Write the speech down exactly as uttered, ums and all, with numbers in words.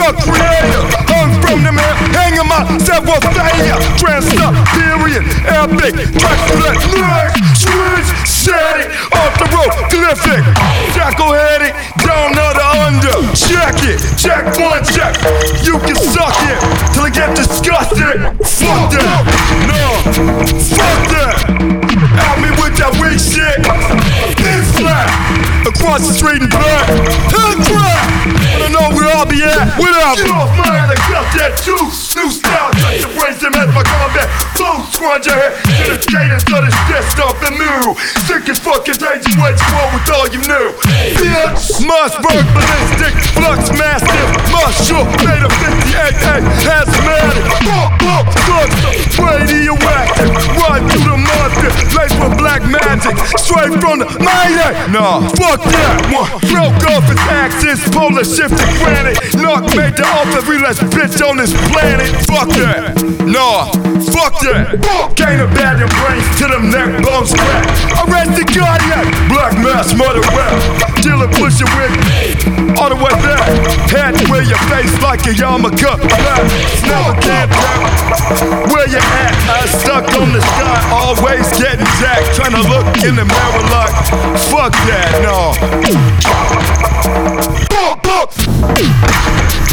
the creator. Hung from the man, hanging myself with failure. Transfer, period, epic, track split, lyric, switch, static, off the road, glyphic, jackal-headed, down to the under. Check it, check one, check. You can suck it till I get disgusted. Fuck that, no, fuck that. Out me with that weak shit. Thin flat, across the street in black. Hood crap, I don't know where I'll be at. Whatever. Get off mine, I got that juice. New style, touch the brains and as my combat. Flow, squad your head to the cadence of this death stuff and new. Sick as fucking days, you wait to roll with all you knew. Bitch, must work ballistic, flux massive, muscle, made of fifty-eight, hey, hazmatic. Fuck, fuck, slugs, radioactive, run through the monster, laced with black magic, straight from the Mayday. Nah, fuck that one. Broke off his axis, polar shifted granite. Knock made the ultimate realest bitch on this planet. Fuck that. Nah, fuck that. Gain a bad and brains to them neck bones crack. Arrested cardiac, black mass mother rap. Dealer push it with all the way back. Had to wear your face like a yarmulke. Never can't tell where you at. I stuck on the sky, always getting jacked. Trying to look in the mirror like, fuck that, no. Fuck, fuck.